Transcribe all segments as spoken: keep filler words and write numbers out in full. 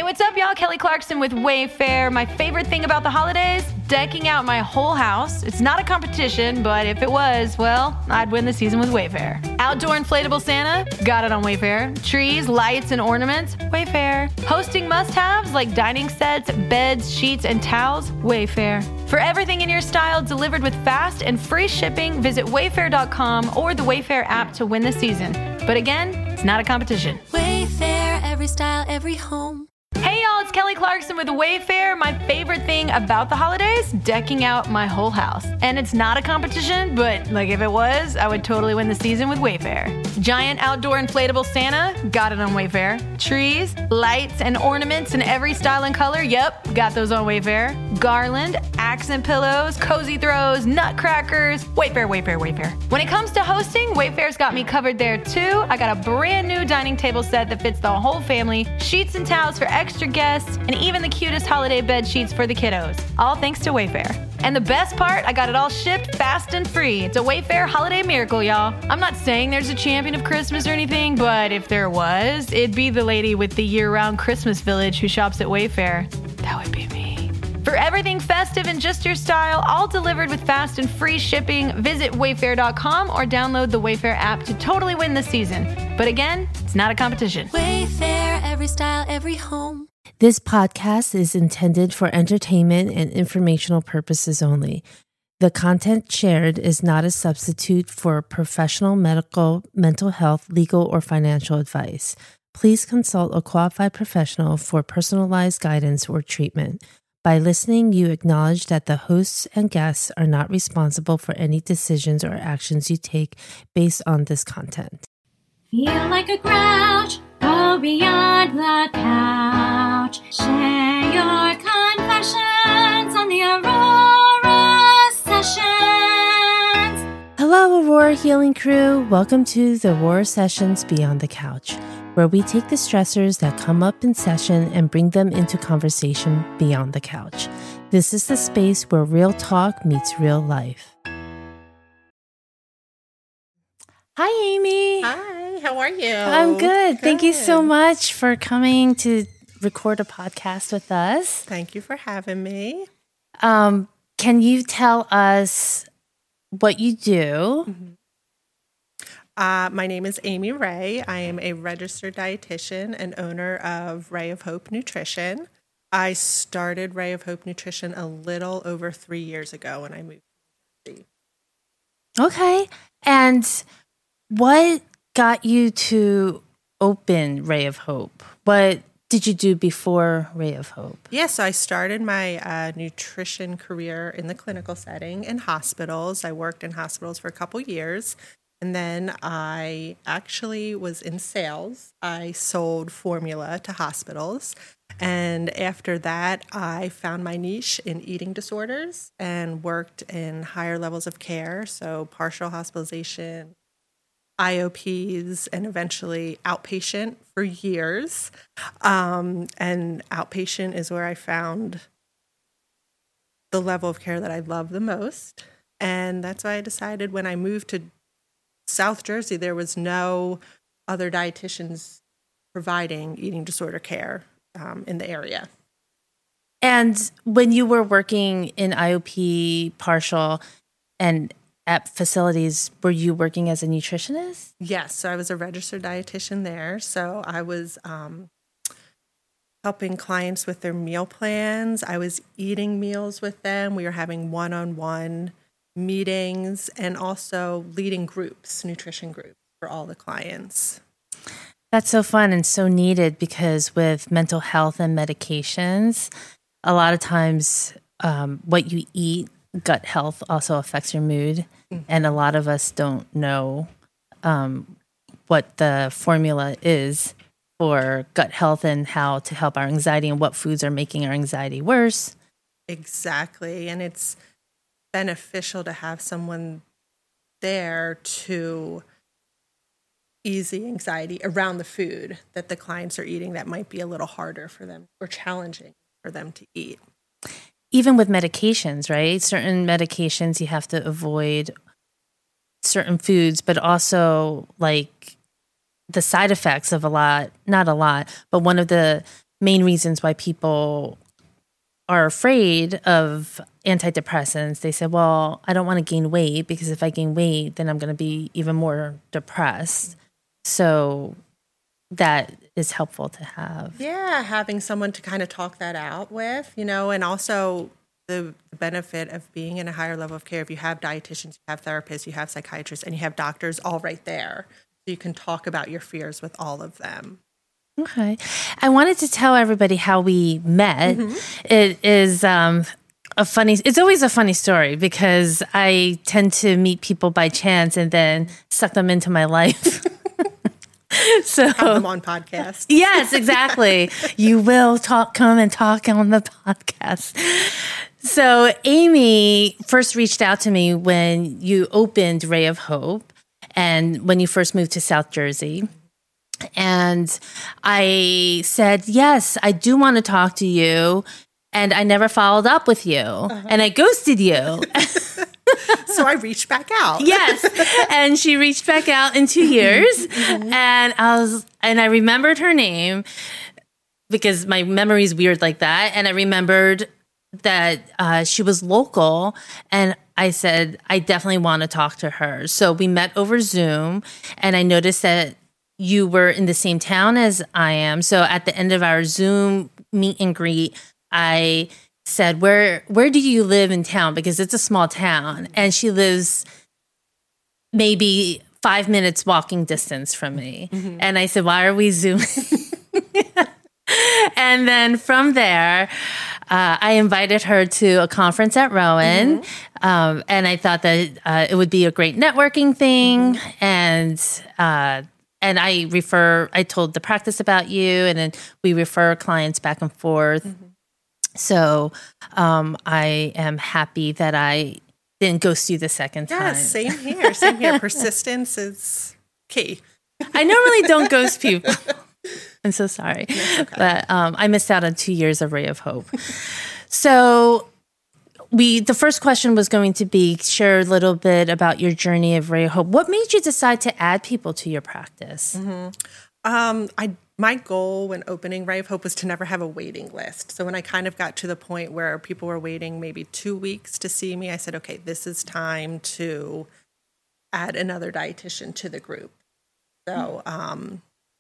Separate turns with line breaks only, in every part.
what's up, y'all? Kelly Clarkson with Wayfair. My favorite thing about the holidays? Decking out my whole house. It's not a competition, but if it was, well, I'd win the season with Wayfair. Outdoor inflatable Santa? Got it on Wayfair. Trees, lights, and ornaments? Wayfair. Hosting must-haves like dining sets, beds, sheets, and towels? Wayfair. For everything in your style delivered with fast and free shipping, visit wayfair dot com or the Wayfair app to win the season. But again, it's not a competition.
Wayfair, every style, every home.
Hey y'all, it's Kelly Clarkson with Wayfair. My favorite thing about the holidays, decking out my whole house. And it's not a competition, but like if it was, I would totally win the season with Wayfair. Giant outdoor inflatable Santa? Got it on Wayfair. Trees, lights, and ornaments in every style and color? Yep, got those on Wayfair. Garland, accent pillows, cozy throws, nutcrackers. Wayfair, Wayfair, Wayfair. When it comes to hosting, Wayfair's got me covered there too. I got a brand new dining table set that fits the whole family, sheets and towels for extra guests, and even the cutest holiday bed sheets for the kiddos. All thanks to Wayfair. And the best part, I got it all shipped fast and free. It's a Wayfair holiday miracle, y'all. I'm not saying there's a champion of Christmas or anything, but if there was, it'd be the lady with the year-round Christmas village who shops at Wayfair. That would be me. For everything festive and just your style, all delivered with fast and free shipping, visit wayfair dot com or download the Wayfair app to totally win this season. But again, it's not a competition.
Wayfair, every style, every home.
This podcast is intended for entertainment and informational purposes only. The content shared is not a substitute for professional medical, mental health, legal, or financial advice. Please consult a qualified professional for personalized guidance or treatment. By listening, you acknowledge that the hosts and guests are not responsible for any decisions or actions you take based on this content.
Feel like a grouch, go beyond the couch. Share your confessions on the Aurora Sessions.
Hello, Aurora Healing Crew. Welcome to the Aurora Sessions Beyond the Couch, where we take the stressors that come up in session and bring them into conversation beyond the couch. This is the space where real talk meets real life. Hi, Amy.
Hi, how are you?
I'm good.
good.
Thank you so much for coming to record a podcast with us.
Thank you for having me.
Um, can you tell us what you do?
Mm-hmm. Uh, my name is Amy Ray. I am a registered dietitian and owner of Ray of Hope Nutrition. I started Ray of Hope Nutrition a little over three years ago when I moved to New Jersey.
Okay. And what got you to open Ray of Hope? What did you do before Ray of Hope?
Yes, yeah, so I started my uh, nutrition career in the clinical setting in hospitals. I worked in hospitals for a couple years. And then I actually was in sales. I sold formula to hospitals. And after that, I found my niche in eating disorders and worked in higher levels of care. So partial hospitalization, I O Ps, and eventually outpatient for years. Um, and outpatient is where I found the level of care that I love the most. And that's why I decided when I moved to South Jersey, there was no other dietitians providing eating disorder care um, in the area.
And when you were working in I O P, partial, and at facilities, were you working as a nutritionist?
Yes, so I was a registered dietitian there. So I was um, helping clients with their meal plans. I was eating meals with them. We were having one-on-one meetings and also leading groups, nutrition groups for all the clients.
That's so fun and so needed because with mental health and medications, a lot of times um, what you eat, gut health also affects your mood. Mm-hmm. And a lot of us don't know um, what the formula is for gut health and how to help our anxiety and what foods are making our anxiety worse.
Exactly. And it's beneficial to have someone there to ease the anxiety around the food that the clients are eating that might be a little harder for them or challenging for them to eat.
Even with medications, right? Certain medications you have to avoid certain foods, but also like the side effects of a lot, not a lot, but one of the main reasons why people are afraid of antidepressants. They say, well, I don't want to gain weight because if I gain weight, then I'm going to be even more depressed. So that is helpful to have.
Yeah, having someone to kind of talk that out with, you know, and also the benefit of being in a higher level of care. If you have dietitians, you have therapists, you have psychiatrists, and you have doctors all right there. So you can talk about your fears with all of them.
Okay. I wanted to tell everybody how we met. Mm-hmm. It is um, a funny, it's always a funny story because I tend to meet people by chance and then suck them into my life. So
have them on podcasts.
Yes, exactly. You will talk, come and talk on the podcast. So Amy first reached out to me when you opened Ray of Hope and when you first moved to South Jersey. And I said, yes, I do want to talk to you. And I never followed up with you. Uh-huh. And I ghosted you.
So I reached back out.
Yes. And she reached back out in two years. Mm-hmm. And I was, and I remembered her name because my memory is weird like that. And I remembered that uh, she was local. And I said, I definitely want to talk to her. So we met over Zoom. And I noticed that you were in the same town as I am. So at the end of our Zoom meet and greet, I said, where where do you live in town? Because it's a small town. And she lives maybe five minutes walking distance from me. Mm-hmm. And I said, why are we Zooming? And then from there, uh, I invited her to a conference at Rowan. Mm-hmm. Um, and I thought that uh, it would be a great networking thing. Mm-hmm. And uh, and I refer, I told the practice about you, and then we refer clients back and forth. Mm-hmm. So um, I am happy that I didn't ghost you the second time.
Yes, same here. Same here. Persistence is key.
I normally don't ghost people. I'm so sorry. Okay. But um, I missed out on two years of Ray of Hope. So we, the first question was going to be, share a little bit about your journey of Ray of Hope. What made you decide to add people to your practice?
Mm-hmm. Um, I My goal when opening Ray of Hope was to never have a waiting list. So when I kind of got to the point where people were waiting maybe two weeks to see me, I said, okay, this is time to add another dietitian to the group. So, um,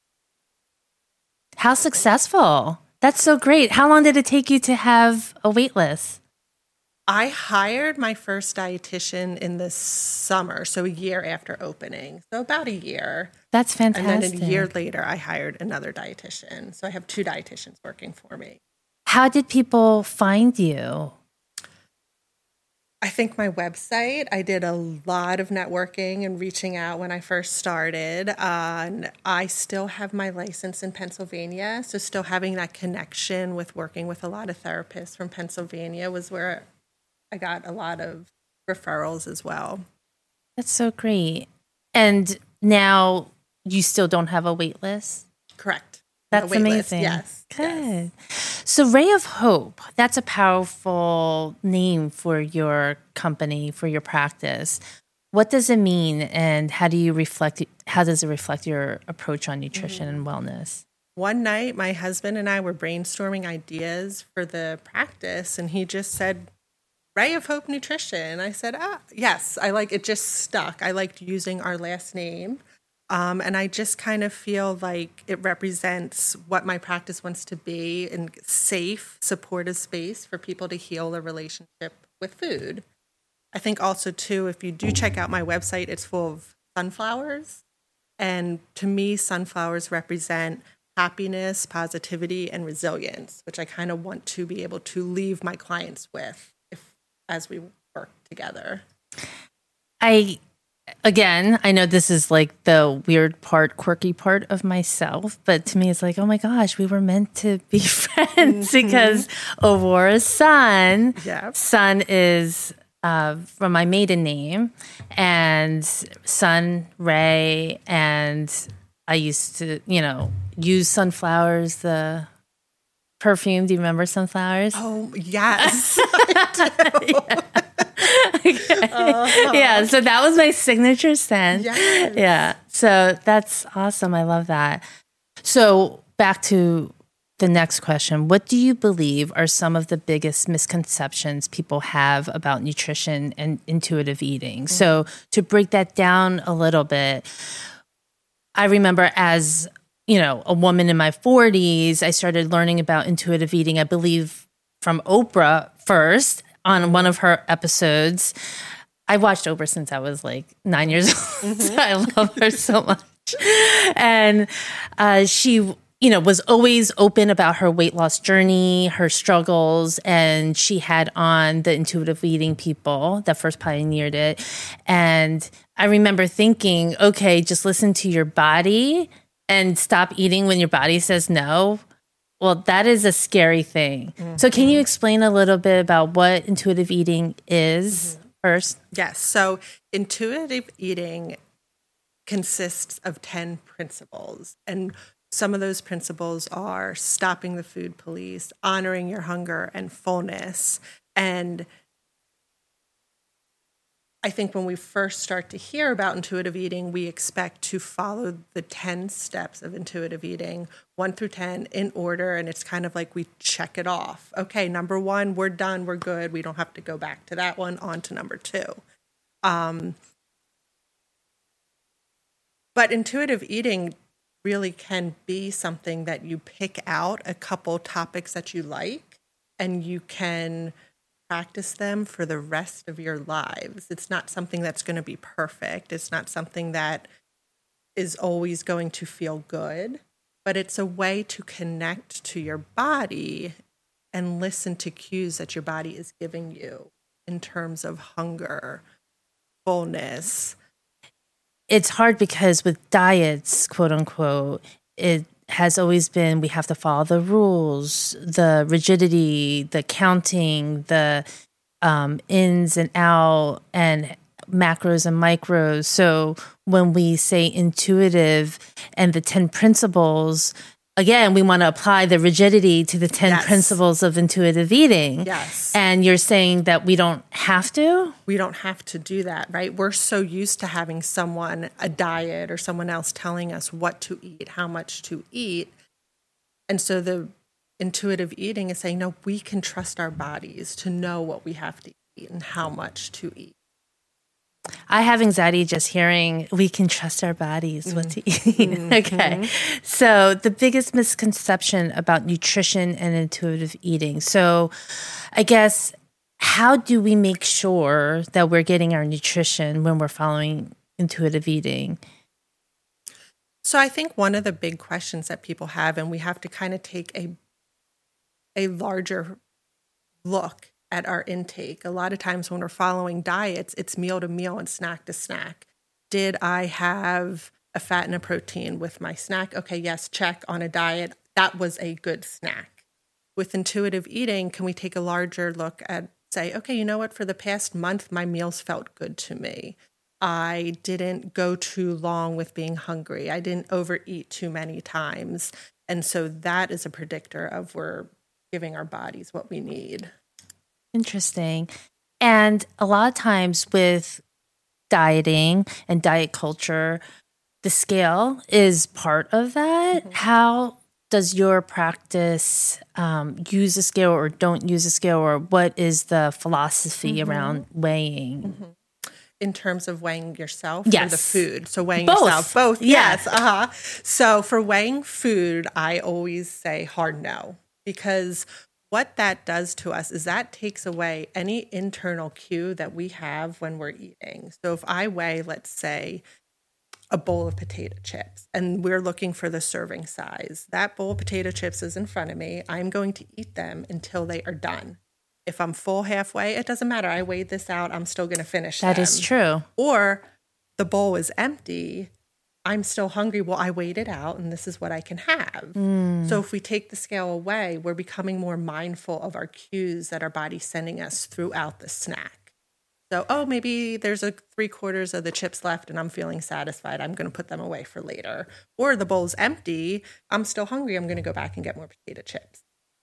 how successful. That's so great. How long did it take you to have a wait list?
I hired my first dietitian in the summer, so a year after opening. So about a year.
That's fantastic.
And then a year later, I hired another dietitian. So I have two dietitians working for me.
How did people find you?
I think my website, I did a lot of networking and reaching out when I first started. Uh, and I still have my license in Pennsylvania. So still having that connection with working with a lot of therapists from Pennsylvania was where I got a lot of referrals as well.
That's so great. And now you still don't have a wait list?
Correct.
That's amazing.
List. Yes.
Good.
Yes.
So Ray of Hope, that's a powerful name for your company, for your practice. What does it mean, and how do you reflect, how does it reflect your approach on nutrition mm-hmm. and wellness?
One night, my husband and I were brainstorming ideas for the practice, and he just said, Ray of Hope Nutrition. I said, ah, yes, I like it, just stuck. I liked using our last name. Um, and I just kind of feel like it represents what my practice wants to be, in safe, supportive space for people to heal their relationship with food. I think also, too, if you do check out my website, it's full of sunflowers. And to me, sunflowers represent happiness, positivity, and resilience, which I kind of want to be able to leave my clients with if as we work together.
I... Again, I know this is like the weird part, quirky part of myself, but to me it's like, oh my gosh, we were meant to be friends mm-hmm. because Aurora's son,
yep.
son is uh, from my maiden name, and son Ray, and I used to, you know, use sunflowers, the perfume. Do you remember sunflowers?
Oh, yes. I do.
Yeah. Okay. Uh-huh. Yeah, so that was my signature scent.
Yes.
Yeah, so that's awesome. I love that. So back to the next question. What do you believe are some of the biggest misconceptions people have about nutrition and intuitive eating? Mm-hmm. So to break that down a little bit, I remember as, you know, a woman in my forties, I started learning about intuitive eating, I believe from Oprah first on one of her episodes. I watched Oprah since I was like nine years old. Mm-hmm. I love her so much. And uh, she you know, was always open about her weight loss journey, her struggles, and she had on the intuitive eating people that first pioneered it. And I remember thinking, okay, just listen to your body and stop eating when your body says no. Well, that is a scary thing. Mm-hmm. So can you explain a little bit about what intuitive eating is mm-hmm. first?
Yes. So intuitive eating consists of ten principles, and some of those principles are stopping the food police, honoring your hunger and fullness. And I think when we first start to hear about intuitive eating, we expect to follow the ten steps of intuitive eating, one through ten, in order. And it's kind of like we check it off. Okay, number one, we're done, we're good. We don't have to go back to that one, on to number two. Um, but intuitive eating really can be something that you pick out a couple topics that you like and you can practice them for the rest of your lives. It's not something that's going to be perfect. It's not something that is always going to feel good, but it's a way to connect to your body and listen to cues that your body is giving you in terms of hunger, fullness.
It's hard because with diets, quote unquote, it has always been we have to follow the rules, the rigidity, the counting, the um, ins and out, and macros and micros. So when we say intuitive and the ten principles, again, we want to apply the rigidity to the ten yes. principles of intuitive eating.
Yes.
And you're saying that we don't have to?
We don't have to do that, right? We're so used to having someone, a diet or someone else telling us what to eat, how much to eat. And so the intuitive eating is saying, no, we can trust our bodies to know what we have to eat and how much to eat.
I have anxiety just hearing we can trust our bodies what to eat. Mm-hmm. Okay. So the biggest misconception about nutrition and intuitive eating. So I guess, how do we make sure that we're getting our nutrition when we're following intuitive eating?
So I think one of the big questions that people have, and we have to kind of take a a larger look at our intake. A lot of times when we're following diets, it's meal to meal and snack to snack. Did I have a fat and a protein with my snack? Okay, yes, check on a diet. That was a good snack. With intuitive eating, can we take a larger look at, say, okay, you know what? For the past month, my meals felt good to me. I didn't go too long with being hungry. I didn't overeat too many times. And so that is a predictor of we're giving our bodies what we need.
Interesting. And a lot of times with dieting and diet culture, the scale is part of that. Mm-hmm. How does your practice um, use a scale or don't use a scale, or what is the philosophy mm-hmm. around weighing?
Mm-hmm. In terms of weighing yourself
yes.
or the food? So weighing
both.
yourself, both.
Yeah.
Yes. Uh-huh. So for weighing food, I always say hard no, because what that does to us is that takes away any internal cue that we have when we're eating. So if I weigh, let's say, a bowl of potato chips and we're looking for the serving size, that bowl of potato chips is in front of me. I'm going to eat them until they are done. If I'm full halfway, it doesn't matter. I weighed this out. I'm still going to finish
That
them.
is true.
Or the bowl is empty. I'm still hungry. Well, I weighed it out and this is what I can have. Mm. So if we take the scale away, we're becoming more mindful of our cues that our body's sending us throughout the snack. So, oh, maybe there's a three quarters of the chips left and I'm feeling satisfied. I'm going to put them away for later. Or the bowl's empty. I'm still hungry. I'm going to go back and get more potato chips.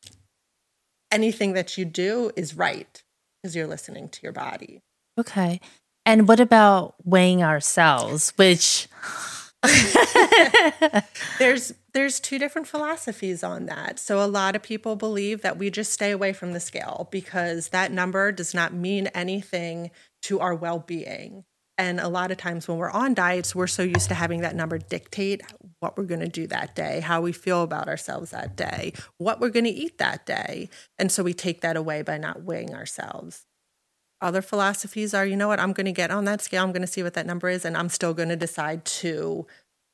Anything that you do is right because you're listening to your body.
Okay. And what about weighing ourselves, which
there's there's two different philosophies on that. So a lot of people believe that we just stay away from the scale because that number does not mean anything to our well-being. And a lot of times when we're on diets, we're so used to having that number dictate what we're going to do that day, how we feel about ourselves that day, what we're going to eat that day. And so we take that away by not weighing ourselves. Other philosophies are, you know what, I'm going to get on that scale, I'm going to see what that number is, and I'm still going to decide to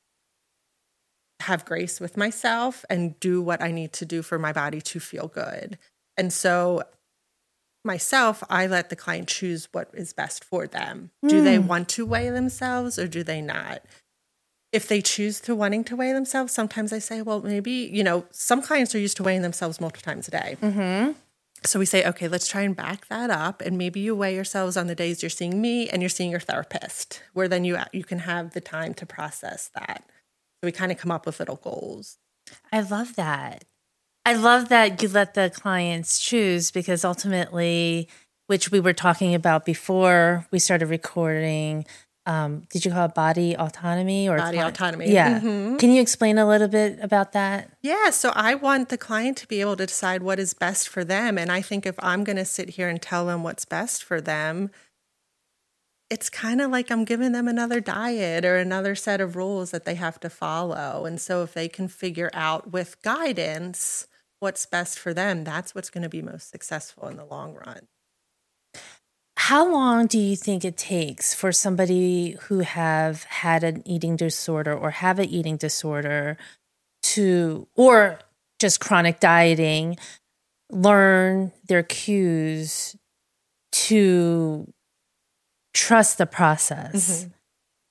have grace with myself and do what I need to do for my body to feel good. And so myself, I let the client choose what is best for them. Mm. Do they want to weigh themselves or do they not? If they choose to wanting to weigh themselves, sometimes I say, well, maybe, you know, some clients are used to weighing themselves multiple times a day. Mm-hmm. So we say, okay, let's try and back that up. And maybe you weigh yourselves on the days you're seeing me and you're seeing your therapist, where then you you can have the time to process that. So we kind of come up with little goals.
I love that. I love that you let the clients choose because ultimately, which we were talking about before we started recording, um, did you call it body autonomy or
body
client?
autonomy?
Yeah.
Mm-hmm.
Can you explain a little bit about that?
Yeah. So I want the client to be able to decide what is best for them. And I think if I'm going to sit here and tell them what's best for them, it's kind of like I'm giving them another diet or another set of rules that they have to follow. And so if they can figure out with guidance what's best for them, that's what's going to be most successful in the long run.
How long do you think it takes for somebody who have had an eating disorder or have an eating disorder to, or just chronic dieting, learn their cues to trust the process?
Mm-hmm.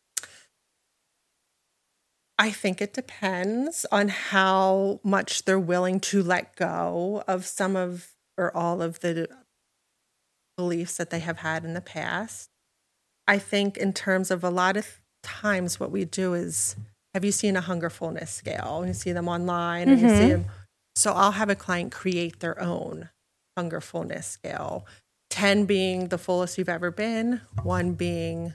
I think it depends on how much they're willing to let go of some of or all of the beliefs that they have had in the past. I think in terms of a lot of times what we do is, have you seen a hunger fullness scale? You see them online mm-hmm. and you see them. So I'll have a client create their own hunger fullness scale. ten being the fullest you've ever been, one being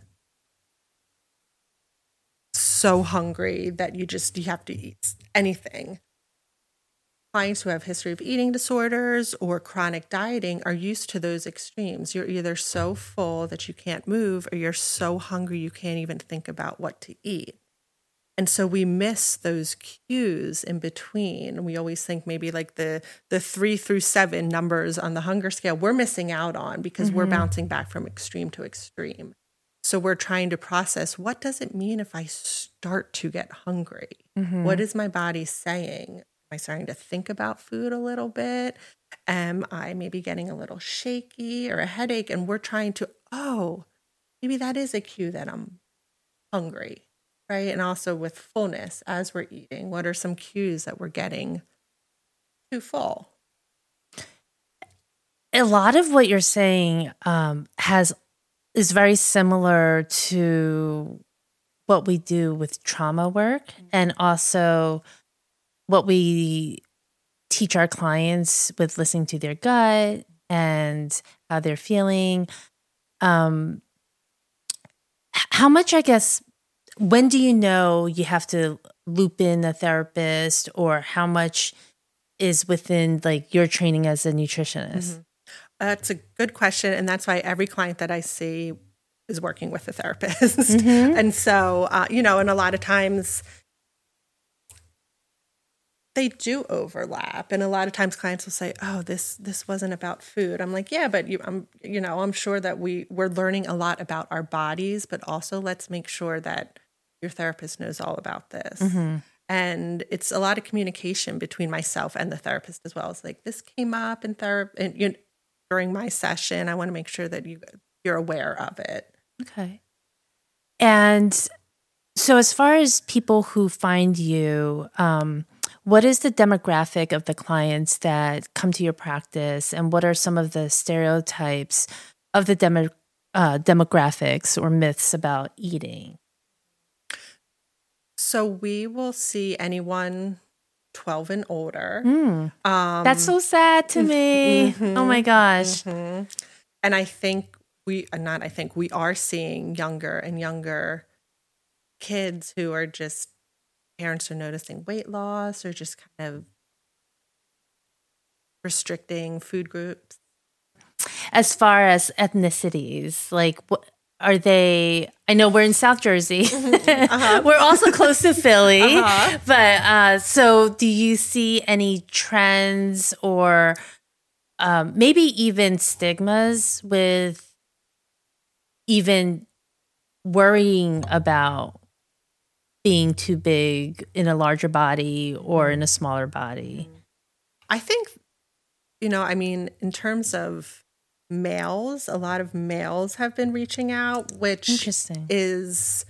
so hungry that you just, you have to eat anything. Clients who have history of eating disorders or chronic dieting are used to those extremes. You're either so full that you can't move or you're so hungry you can't even think about what to eat. And so we miss those cues in between. We always think maybe like the the three through seven numbers on the hunger scale we're missing out on because mm-hmm. we're bouncing back from extreme to extreme. So we're trying to process, what does it mean if I start to get hungry? Mm-hmm. What is my body saying? Am I starting to think about food a little bit? Am I maybe getting a little shaky or a headache? And we're trying to, oh, maybe that is a cue that I'm hungry, right? And also with fullness as we're eating, what are some cues that we're getting too full?
A lot of what you're saying um, has is very similar to what we do with trauma work mm-hmm. and also what we teach our clients with listening to their gut and how they're feeling. Um, how much, I guess, when do you know you have to loop in a therapist, or how much is within like your training as a nutritionist?
Mm-hmm. That's a good question. And that's why every client that I see is working with a therapist. Mm-hmm. And so, uh, you know, and a lot of times they do overlap. And a lot of times clients will say, oh, this this wasn't about food. I'm like, yeah, but you, I'm, you know, I'm sure that we, we're learning a lot about our bodies, but also let's make sure that your therapist knows all about this. Mm-hmm. And it's a lot of communication between myself and the therapist as well. It's like, this came up in therapy and you know, during my session. I want to make sure that you, you're aware of it.
Okay. And so as far as people who find you, um, what is the demographic of the clients that come to your practice, and what are some of the stereotypes of the demo, uh, demographics or myths about eating?
So we will see anyone twelve and older.
Mm. Um, That's so sad to me. Mm-hmm, oh my gosh.
Mm-hmm. And I think we, not I think, we are seeing younger and younger kids who are just, parents are noticing weight loss or just kind of restricting food groups.
As far as ethnicities, like what are they? I know we're in South Jersey. Uh-huh. We're also close to Philly. Uh-huh. But uh, so do you see any trends or um, maybe even stigmas with even worrying about being too big in a larger body or in a smaller body?
I think, you know, I mean, in terms of males, a lot of males have been reaching out, which
Interesting.
is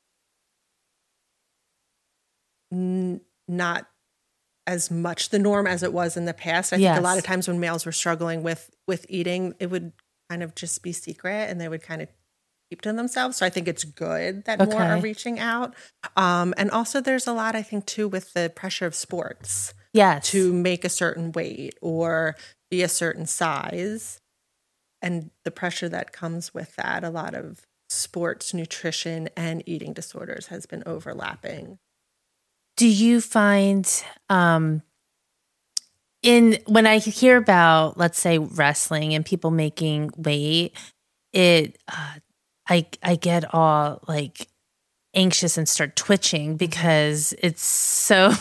n- not as much the norm as it was in the past. I
Yes.
think a lot of times when males were struggling with with eating, it would kind of just be secret and they would kind of keep to themselves. So I think it's good that more are
Okay.
reaching out. Um, and also there's a lot, I think, too, with the pressure of sports
Yes.
to make a certain weight or be a certain size. And the pressure that comes with that, a lot of sports, nutrition, and eating disorders has been overlapping.
Do you find um, in when I hear about, let's say, wrestling and people making weight, it uh, I I get all like anxious and start twitching because it's so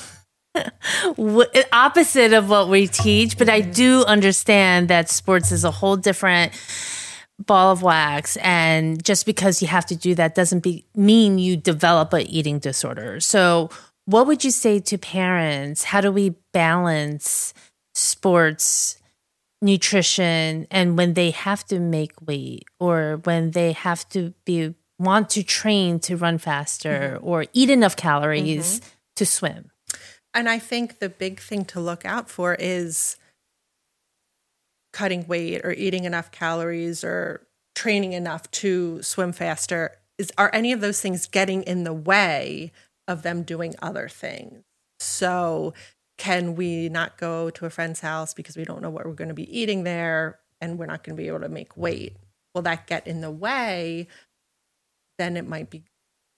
w- opposite of what we teach. But I do understand that sports is a whole different ball of wax, and just because you have to do that doesn't be, mean you develop a eating disorder. So what would you say to parents? How do we balance sports, nutrition, and when they have to make weight or when they have to be want to train to run faster mm-hmm. or eat enough calories mm-hmm. to swim?
And I think the big thing to look out for is cutting weight or eating enough calories or training enough to swim faster. Is are any of those things getting in the way of them doing other things? So can we not go to a friend's house because we don't know what we're going to be eating there and we're not going to be able to make weight? Will that get in the way? Then it might be,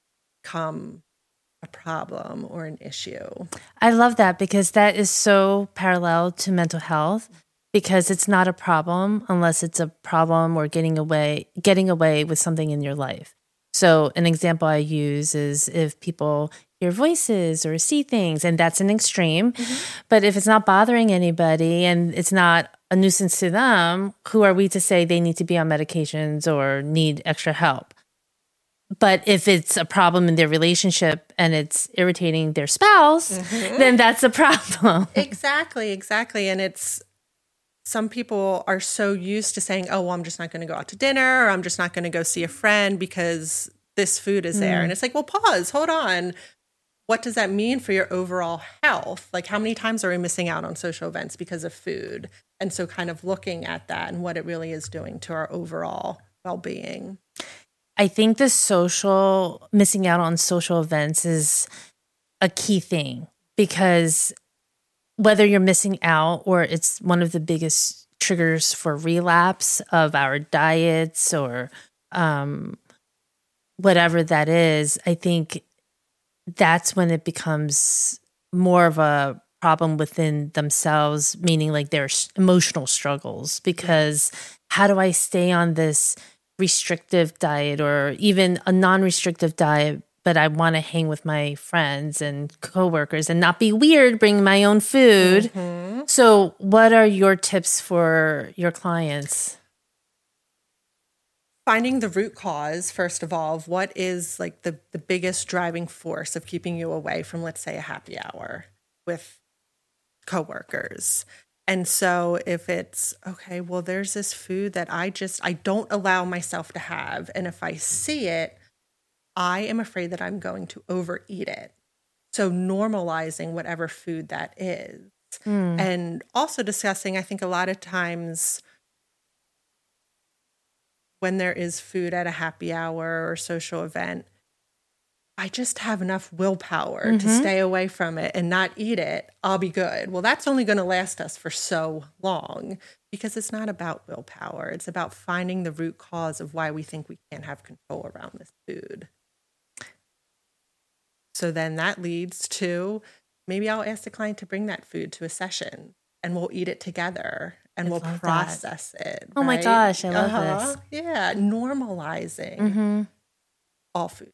become a problem or an issue.
I love that because that is so parallel to mental health, because it's not a problem unless it's a problem or getting away getting away with something in your life. So an example I use is if people hear voices or see things, and that's an extreme. Mm-hmm. But if it's not bothering anybody and it's not a nuisance to them, who are we to say they need to be on medications or need extra help? But if it's a problem in their relationship and it's irritating their spouse, mm-hmm. then that's a problem.
Exactly, exactly. And it's, some people are so used to saying, oh, well, I'm just not going to go out to dinner, or I'm just not going to go see a friend because this food is there. Mm. And it's like, well, pause, hold on. What does that mean for your overall health? Like, how many times are we missing out on social events because of food? And so kind of looking at that and what it really is doing to our overall well-being.
I think the social, missing out on social events is a key thing, because whether you're missing out or it's one of the biggest triggers for relapse of our diets or um, whatever that is, I think that's when it becomes more of a problem within themselves, meaning like their emotional struggles. Because how do I stay on this restrictive diet or even a non-restrictive diet, but I want to hang with my friends and coworkers and not be weird, bring my own food. Mm-hmm. So what are your tips for your clients?
Finding the root cause, first of all, of what is like the, the biggest driving force of keeping you away from, let's say, a happy hour with coworkers. And so if it's, okay, well, there's this food that I just, I don't allow myself to have. And if I see it, I am afraid that I'm going to overeat it. So normalizing whatever food that is. Mm. And also discussing, I think a lot of times when there is food at a happy hour or social event, I just have enough willpower mm-hmm. to stay away from it and not eat it. I'll be good. Well, that's only going to last us for so long, because it's not about willpower. It's about finding the root cause of why we think we can't have control around this food. So then that leads to maybe I'll ask the client to bring that food to a session and we'll eat it together and
I
we'll
love that.
process it.
Oh my
right?
gosh, I love
Uh-huh.
this.
Yeah, normalizing
Mm-hmm.
all food.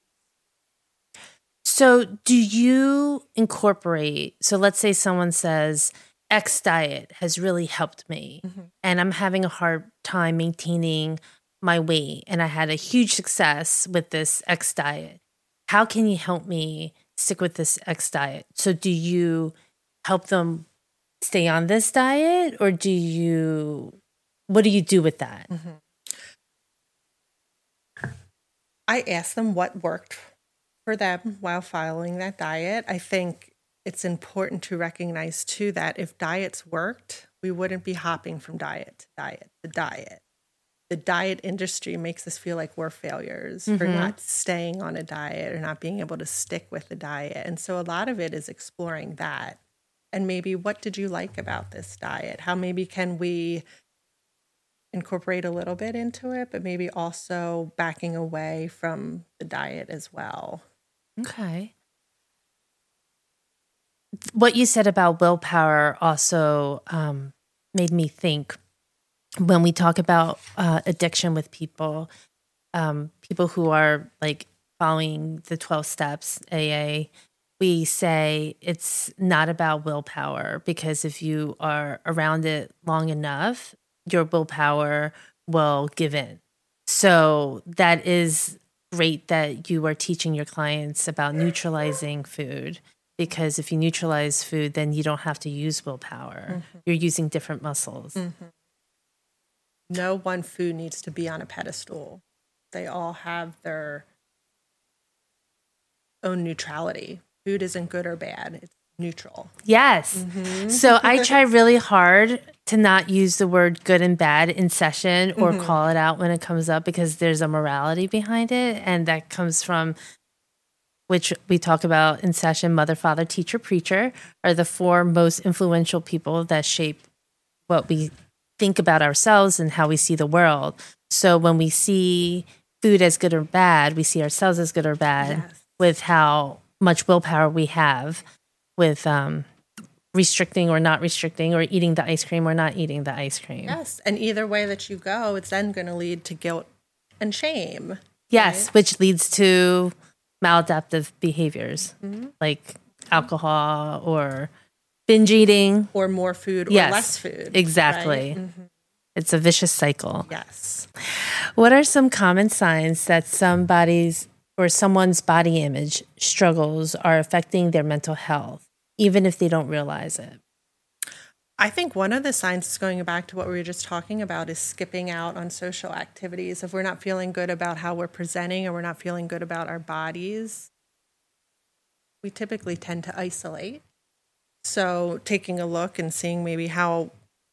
So do you incorporate, so let's say someone says, X diet has really helped me
Mm-hmm.
and I'm having a hard time maintaining my weight and I had a huge success with this X diet. How can you help me stick with this X diet? So do you help them stay on this diet or do you, what do you do with that?
Mm-hmm. I ask them what worked for them while following that diet. I think it's important to recognize too that if diets worked, we wouldn't be hopping from diet to diet to diet. The diet industry makes us feel like we're failures for
Mhm.
not staying on a diet or not being able to stick with the diet. And so a lot of it is exploring that. And maybe what did you like about this diet? How maybe can we incorporate a little bit into it, but maybe also backing away from the diet as well.
Okay. What you said about willpower also um, made me think when we talk about uh, addiction with people, um, people who are like following the twelve steps, A A, we say it's not about willpower because if you are around it long enough, your willpower will give in. So that is great that you are teaching your clients about neutralizing food because if you neutralize food, then you don't have to use willpower. Mm-hmm. You're using different muscles.
Mm-hmm. No one food needs to be on a pedestal. They all have their own neutrality. Food isn't good or bad. It's neutral.
Yes.
Mm-hmm.
So I try really hard to not use the word good and bad in session or mm-hmm. call it out when it comes up because there's a morality behind it. And that comes from, which we talk about in session, mother, father, teacher, preacher are the four most influential people that shape what we think about ourselves and how we see the world. So when we see food as good or bad, we see ourselves as good or bad yes. with how much willpower we have with um, restricting or not restricting or eating the ice cream or not eating the ice cream.
Yes. And either way that you go, it's then going to lead to guilt and shame.
Yes, right? Which leads to maladaptive behaviors mm-hmm. like alcohol or binge eating.
Or more food or
yes,
less food.
Exactly.
Right? Mm-hmm.
It's a vicious cycle.
Yes.
What are some common signs that somebody's or someone's body image struggles are affecting their mental health, even if they don't realize it?
I think one of the signs, going back to what we were just talking about, is skipping out on social activities. If we're not feeling good about how we're presenting or we're not feeling good about our bodies, we typically tend to isolate. So taking a look and seeing maybe how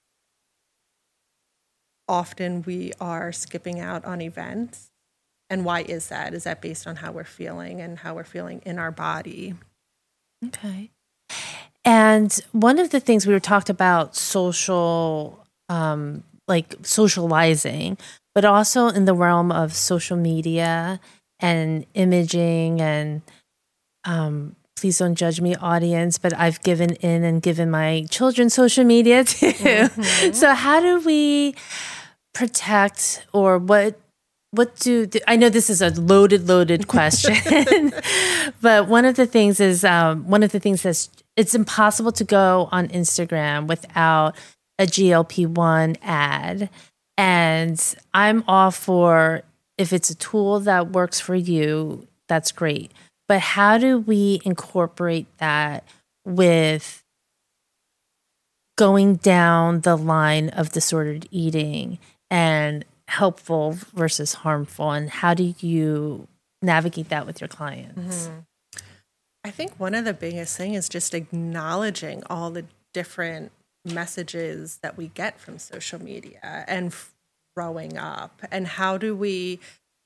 often we are skipping out on events. And why is that? Is that based on how we're feeling and how we're feeling in our body?
Okay. And one of the things we were talked about social, um, like socializing, but also in the realm of social media and imaging and um, please don't judge me, audience, but I've given in and given my children social media too. Mm-hmm. So how do we protect or what What do, I know this is a loaded, loaded question, but one of the things is, um, one of the things that's, it's impossible to go on Instagram without a G L P one ad. And I'm all for, if it's a tool that works for you, that's great. But how do we incorporate that with going down the line of disordered eating and helpful versus harmful, and how do you navigate that with your clients?
Mm-hmm. I think one of the biggest things is just acknowledging all the different messages that we get from social media and growing up, and how do we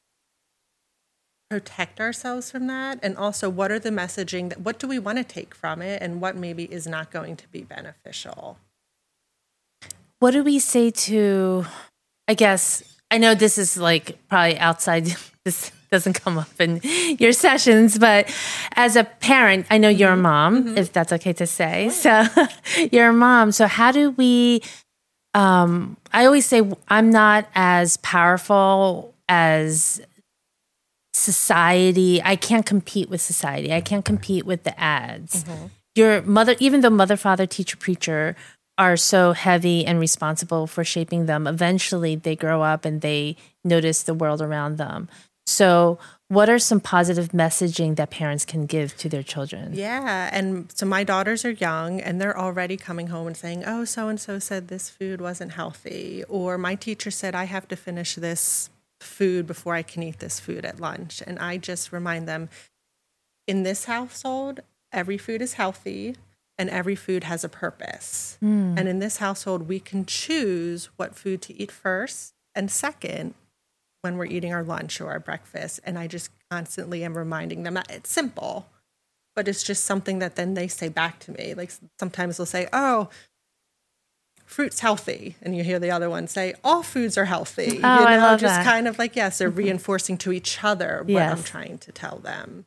protect ourselves from that, and also what are the messaging that what do we want to take from it, and what maybe is not going to be beneficial.
What do we say to, I guess, I know this is like probably outside this doesn't come up in your sessions, but as a parent, I know you're a mom, mm-hmm. if that's okay to say. So you're a mom. So how do we, um, I always say I'm not as powerful as society. I can't compete with society. I can't compete with the ads. Mm-hmm. Your mother, even though mother, father, teacher, preacher are so heavy and responsible for shaping them, eventually they grow up and they notice the world around them. So what are some positive messaging that parents can give to their children?
Yeah. And so my daughters are young and they're already coming home and saying, oh, so-and-so said this food wasn't healthy. Or my teacher said I have to finish this food before I can eat this food at lunch. And I just remind them, in this household, every food is healthy and every food has a purpose. Mm. And in this household, we can choose what food to eat first and second when we're eating our lunch or our breakfast. And I just constantly am reminding them that it's simple, but it's just something that then they say back to me. Like sometimes they'll say, oh, fruit's healthy. And you hear the other one say, all foods are healthy.
Oh,
you know,
I love
just
that.
kind of like, yes, they're reinforcing to each other what
Yes.
I'm trying to tell them.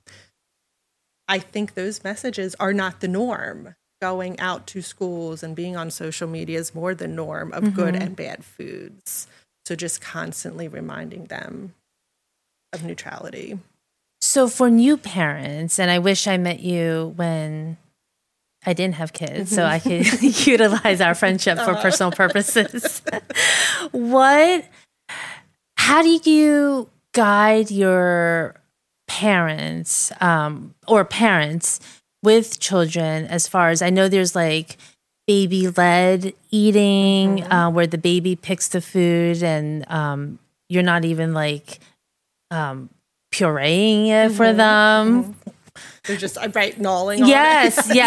I think those messages are not the norm. Going out to schools and being on social media is more the norm of mm-hmm. good and bad foods. So just constantly reminding them of neutrality.
So for new parents, and I wish I met you when I didn't have kids, mm-hmm. so I could utilize our friendship for uh-huh. personal purposes. What, how do you guide your parents um, or parents with children as far as, I know there's like baby-led eating mm-hmm. uh, where the baby picks the food and um, you're not even like um, pureeing it mm-hmm. for them.
Mm-hmm. They're just right gnawing on
yes,
it.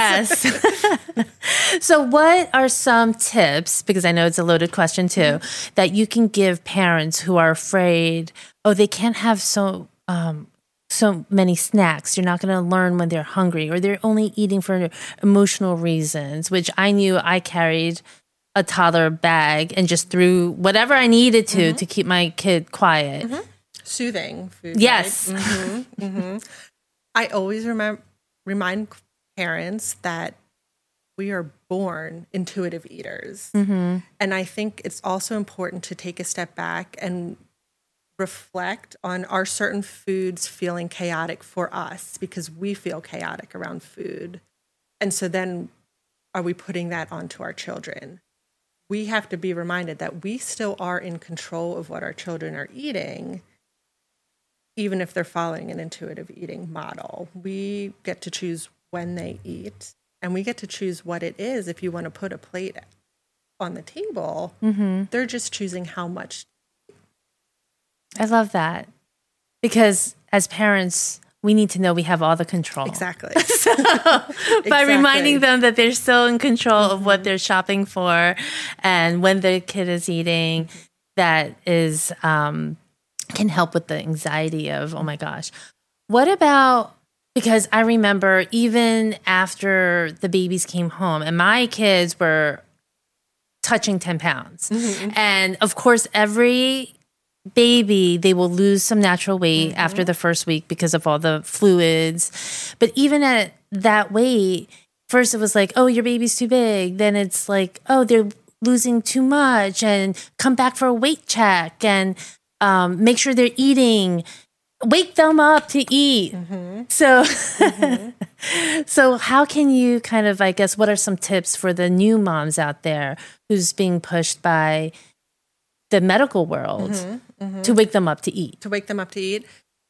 yes. So what are some tips, because I know it's a loaded question too, mm-hmm. that you can give parents who are afraid, oh, they can't have so um, so many snacks. You're not going to learn when they're hungry, or they're only eating for emotional reasons, which I knew I carried a toddler bag and just threw whatever I needed to mm-hmm. to keep my kid quiet.
Mm-hmm. Soothing food.
Yes.
Right? Mm-hmm. Mm-hmm. I always remember, remind parents that we are born intuitive eaters. Mm-hmm. And I think it's also important to take a step back and reflect on, are certain foods feeling chaotic for us because we feel chaotic around food. And so then are we putting that onto our children? We have to be reminded that we still are in control of what our children are eating, even if they're following an intuitive eating model. We get to choose when they eat, and we get to choose what it is. If you want to put a plate on the table, mm-hmm. they're just choosing how much.
I love that, because as parents, we need to know we have all the control.
Exactly.
So
exactly.
By reminding them that they're still in control mm-hmm. of what they're shopping for and when the kid is eating, that is um, can help with the anxiety of, oh my gosh. What about, because I remember even after the babies came home and my kids were touching ten pounds. Mm-hmm. And of course, every baby, they will lose some natural weight mm-hmm. after the first week because of all the fluids. But even at that weight, first it was like, oh, your baby's too big. Then it's like, oh, they're losing too much, and come back for a weight check and um, make sure they're eating. Wake them up to eat. Mm-hmm. So, mm-hmm. so how can you kind of, I guess, what are some tips for the new moms out there who's being pushed by the medical world mm-hmm. Mm-hmm. to wake them up to eat?
To wake them up to eat.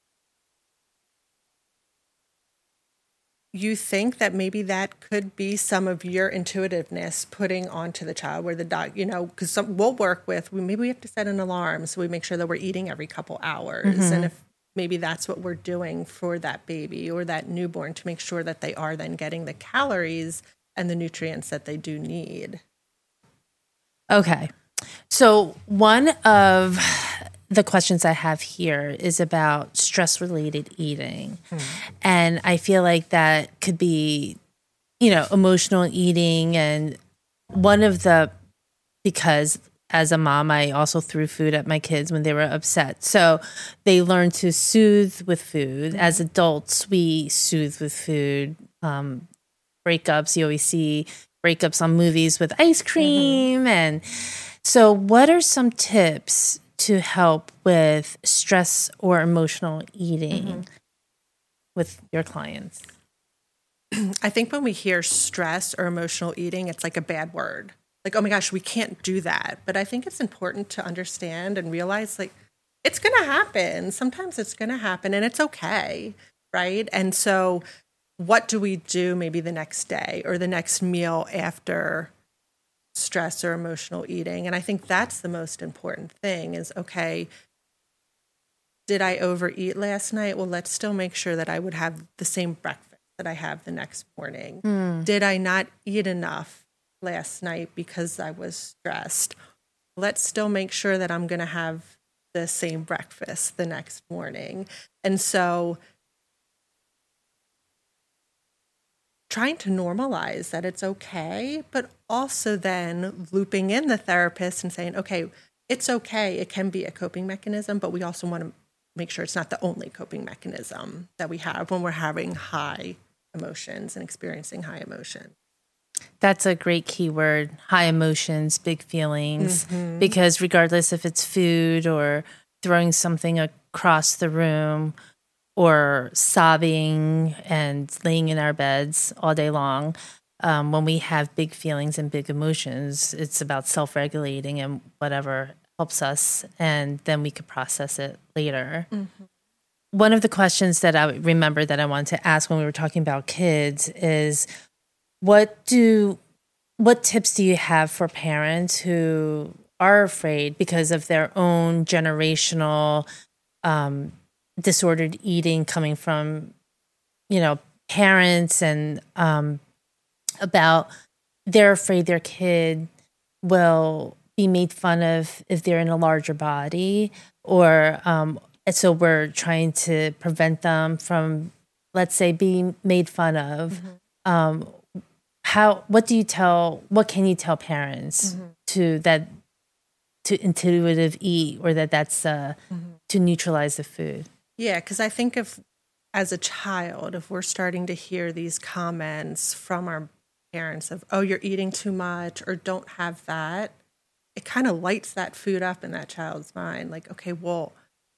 You think that maybe that could be some of your intuitiveness putting onto the child, where the doc, you know, because we'll work with, we, maybe we have to set an alarm so we make sure that we're eating every couple hours. Mm-hmm. And if maybe that's what we're doing for that baby or that newborn, to make sure that they are then getting the calories and the nutrients that they do need.
Okay. So one of the questions I have here is about stress-related eating. Hmm. And I feel like that could be, you know, emotional eating. And one of the, because as a mom, I also threw food at my kids when they were upset. So they learn to soothe with food. Mm-hmm. As adults, we soothe with food. Um, breakups, you always see breakups on movies with ice cream. Mm-hmm. And so what are some tips to help with stress or emotional eating mm-hmm. with your clients?
I think when we hear stress or emotional eating, it's like a bad word. Like, oh my gosh, we can't do that. But I think it's important to understand and realize, like, it's going to happen. Sometimes it's going to happen and it's okay, right? And so what do we do maybe the next day or the next meal after stress or emotional eating? And I think that's the most important thing is, okay, did I overeat last night? Well, let's still make sure that I would have the same breakfast that I have the next morning. Mm. Did I not eat enough last night because I was stressed? Let's still make sure that I'm going to have the same breakfast the next morning. And so trying to normalize that it's okay, but also then looping in the therapist and saying, okay, it's okay. It can be a coping mechanism, but we also want to make sure it's not the only coping mechanism that we have when we're having high emotions and experiencing high emotion.
That's a great keyword, high emotions, big feelings, mm-hmm. because regardless if it's food or throwing something across the room or sobbing and laying in our beds all day long, um, when we have big feelings and big emotions, it's about self-regulating and whatever helps us, and then we could process it later. Mm-hmm. One of the questions that I remember that I wanted to ask when we were talking about kids is, what do, what tips do you have for parents who are afraid because of their own generational um, disordered eating coming from, you know, parents, and um, about they're afraid their kid will be made fun of if they're in a larger body, or um, and so we're trying to prevent them from, let's say, being made fun of. Mm-hmm. Um, how? What do you tell? What can you tell parents mm-hmm. to that to intuitive eat, or that that's uh, mm-hmm. to neutralize the food?
Yeah, because I think if, as a child, if we're starting to hear these comments from our parents of, "Oh, you're eating too much," or "Don't have that," it kind of lights that food up in that child's mind. Like, okay, well,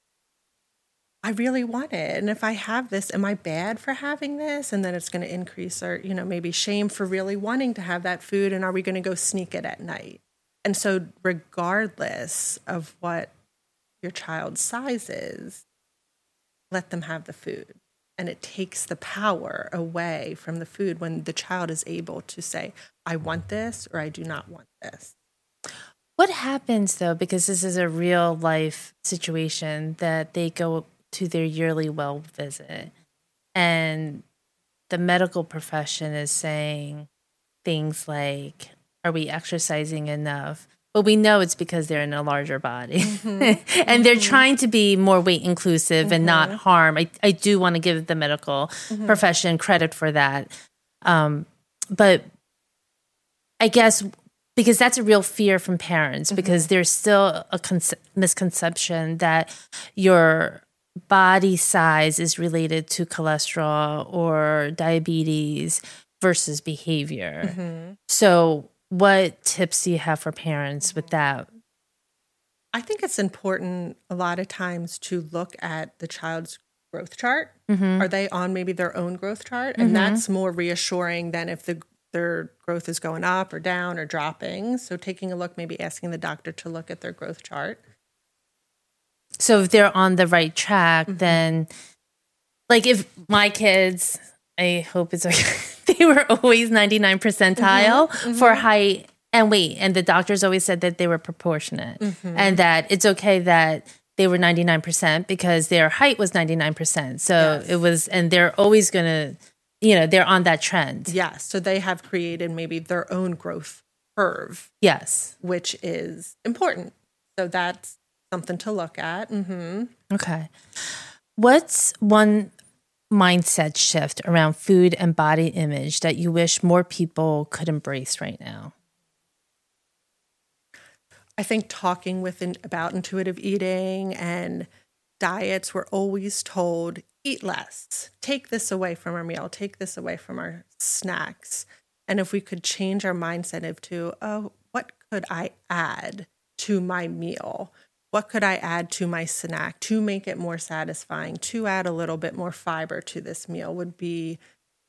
I really want it. And if I have this, am I bad for having this? And then it's going to increase our, you know, maybe shame for really wanting to have that food. And are we going to go sneak it at night? And so regardless of what your child's size is, let them have the food. And it takes the power away from the food when the child is able to say, I want this, or I do not want this.
What happens, though, because this is a real life situation, that they go to their yearly well visit and the medical profession is saying things like, are we exercising enough? But we know it's because they're in a larger body. Mm-hmm. and mm-hmm. they're trying to be more weight inclusive mm-hmm. and not harm. I, I do want to give the medical mm-hmm. profession credit for that. Um, but I guess because that's a real fear from parents, mm-hmm. because there's still a conce- misconception that your body size is related to cholesterol or diabetes versus behavior. Mm-hmm. So what tips do you have for parents with that?
I think it's important a lot of times to look at the child's growth chart. Mm-hmm. Are they on maybe their own growth chart? And mm-hmm. that's more reassuring than if the their growth is going up or down or dropping. So taking a look, maybe asking the doctor to look at their growth chart.
So if they're on the right track, mm-hmm. then, like, if my kids, I hope it's okay, they were always ninety-nine percentile mm-hmm. for height and weight. And the doctors always said that they were proportionate mm-hmm. and that it's okay that they were ninety-nine percent because their height was ninety-nine percent. So yes. it was, and they're always going to, you know, they're on that trend.
Yes. So they have created maybe their own growth curve.
Yes.
Which is important. So that's something to look at. Mm-hmm.
Okay. What's one mindset shift around food and body image that you wish more people could embrace right now?
I think talking with in, about intuitive eating and diets, we're always told, eat less, take this away from our meal, take this away from our snacks. And if we could change our mindset of to, oh, what could I add to my meal? What could I add to my snack to make it more satisfying, to add a little bit more fiber to this meal would be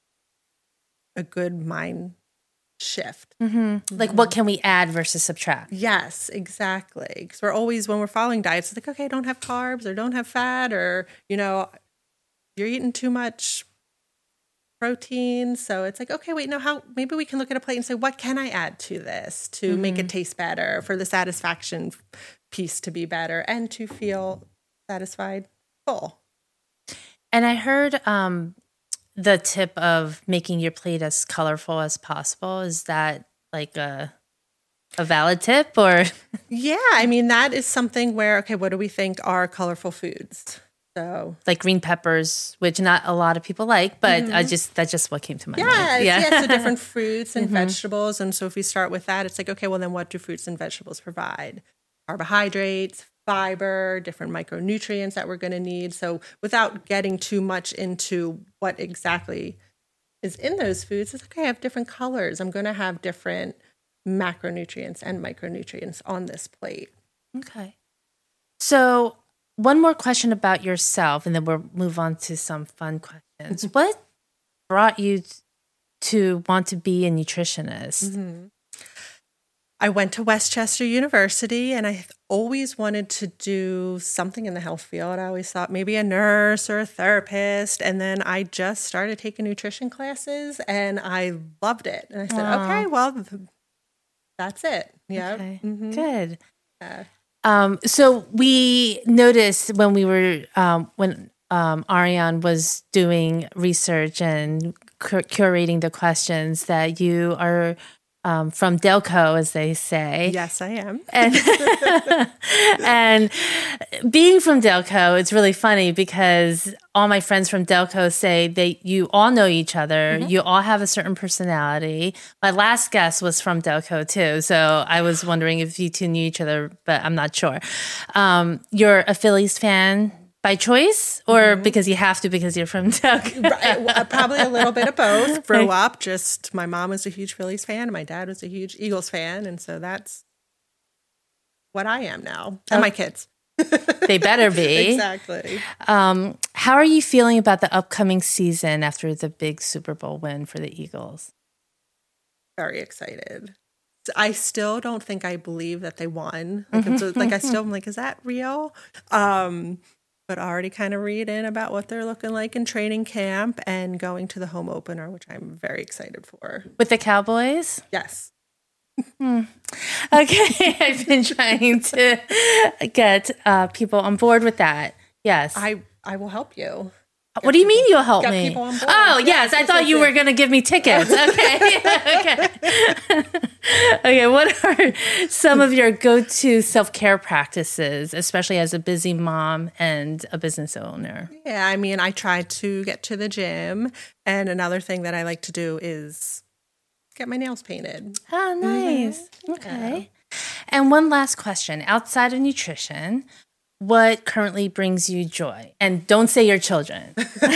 a good mind shift.
Mm-hmm. Mm-hmm. Like what can we add versus subtract?
Yes, exactly. Because we're always, when we're following diets, it's like, okay, don't have carbs or don't have fat or, you know, you're eating too much protein. So it's like, okay, wait, no, how, maybe we can look at a plate and say, what can I add to this to mm-hmm. make it taste better, for the satisfaction piece to be better and to feel satisfied, full.
And I heard um, the tip of making your plate as colorful as possible. Is that like a a valid tip or?
Yeah, I mean, that is something where, okay, what do we think are colorful foods? So,
like green peppers, which not a lot of people like, but mm-hmm. I just that's just what came to my
yes,
mind.
Yeah, yeah. So different fruits and mm-hmm. vegetables, and so if we start with that, it's like, okay, well then, what do fruits and vegetables provide? Carbohydrates, fiber, different micronutrients that we're going to need. So, without getting too much into what exactly is in those foods, it's okay. I have different colors. I'm going to have different macronutrients and micronutrients on this plate.
Okay. So. One more question about yourself, and then we'll move on to some fun questions. What brought you to want to be a nutritionist?
Mm-hmm. I went to Westchester University, and I always wanted to do something in the health field. I always thought maybe a nurse or a therapist, and then I just started taking nutrition classes, and I loved it. And I said, Aww. okay, well, that's it. Yeah.
Okay.
Mm-hmm.
Good.
Yeah.
Um, so we noticed when we were, um, when um, Ariane was doing research and cur- curating the questions, that you are um, from Delco, as they say.
Yes, I am.
And, and being from Delco, it's really funny because all my friends from Delco say that you all know each other. Mm-hmm. You all have a certain personality. My last guest was from Delco too. So I was wondering if you two knew each other, but I'm not sure. Um, you're a Phillies fan by choice or mm-hmm. because you have to because you're from Delco?
Right, well, probably a little bit of both. Grew up, just my mom was a huge Phillies fan and my dad was a huge Eagles fan. And so that's what I am now. And oh. my kids.
They better be.
Exactly.
Um, how are you feeling about the upcoming season after the big Super Bowl win for the Eagles?
Very excited. I still don't think I believe that they won. Like, mm-hmm. like I still am like, is that real? Um, but already kind of read in about what they're looking like in training camp and going to the home opener, which I'm very excited for.
With the Cowboys?
Yes.
Hmm. Okay, I've been trying to get uh, people on board with that. Yes.
I, I will help you.
Get what do you
people,
mean you'll help
get
me?
People on board.
Oh, yes. yes I thought yes, you yes. were going to give me tickets. Okay. okay. Okay. What are some of your go-to self-care practices, especially as a busy mom and a business owner?
Yeah. I mean, I try to get to the gym. And another thing that I like to do is get my nails painted.
Oh, nice. Mm-hmm. Okay. Yeah. And one last question. Outside of nutrition, what currently brings you joy? And don't say your children.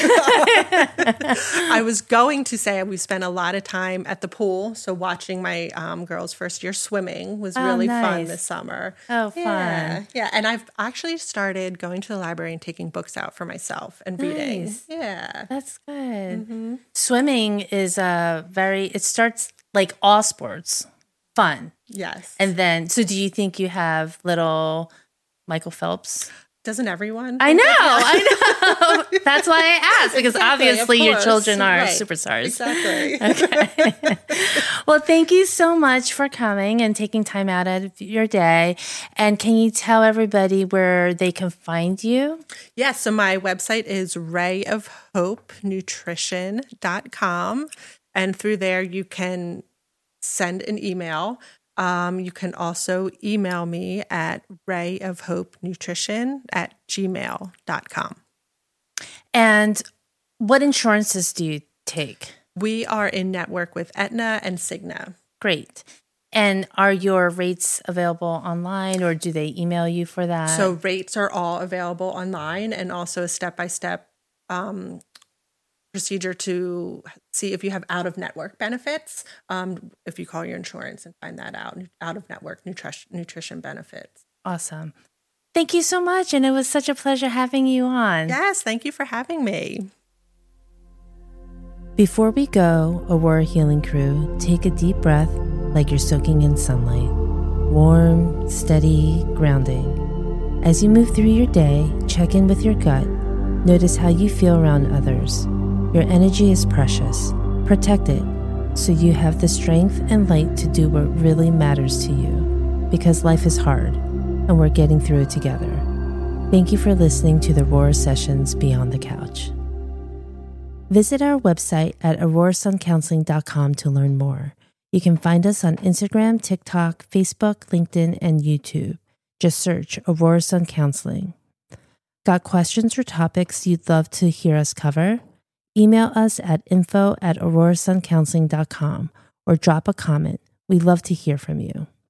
I was going to say we spent a lot of time at the pool. So watching my um, girls' first year swimming was
oh,
really
nice.
fun this summer.
Oh, fun.
Yeah. yeah. And I've actually started going to the library and taking books out for myself and reading.
Nice.
Yeah.
That's good.
Mm-hmm.
Swimming is a very, it starts like all sports, fun.
Yes.
And then, so do you think you have little Michael Phelps?
Doesn't everyone?
I know, I know. That's why I asked, because
exactly,
obviously your children are
right.
superstars.
Exactly.
Okay. Well, thank you so much for coming and taking time out of your day. And can you tell everybody where they can find you?
Yes. Yeah, so my website is ray of hope nutrition dot com. And through there, you can send an email. Um, you can also email me at rayofhopenutrition at gmail dot com.
And what insurances do you take?
We are in network with Aetna and Cigna.
Great. And are your rates available online, or do they email you for that?
So rates are all available online, and also a step-by-step um, procedure to see if you have out-of-network benefits. Um, if you call your insurance and find that out, out-of-network nutrition nutrition benefits.
Awesome. Thank you so much, and it was such a pleasure having you on.
Yes, thank you for having me.
Before we go, Aurora Healing Crew, take a deep breath like you're soaking in sunlight. Warm, steady, grounding. As you move through your day, check in with your gut. Notice how you feel around others. Your energy is precious. Protect it so you have the strength and light to do what really matters to you. Because life is hard, and we're getting through it together. Thank you for listening to the Aurora Sessions Beyond the Couch. Visit our website at aurora sun counseling dot com to learn more. You can find us on Instagram, TikTok, Facebook, LinkedIn, and YouTube. Just search Aurora Sun Counseling. Got questions or topics you'd love to hear us cover? Email us at info at aurora sun counseling dot com or drop a comment. We'd love to hear from you.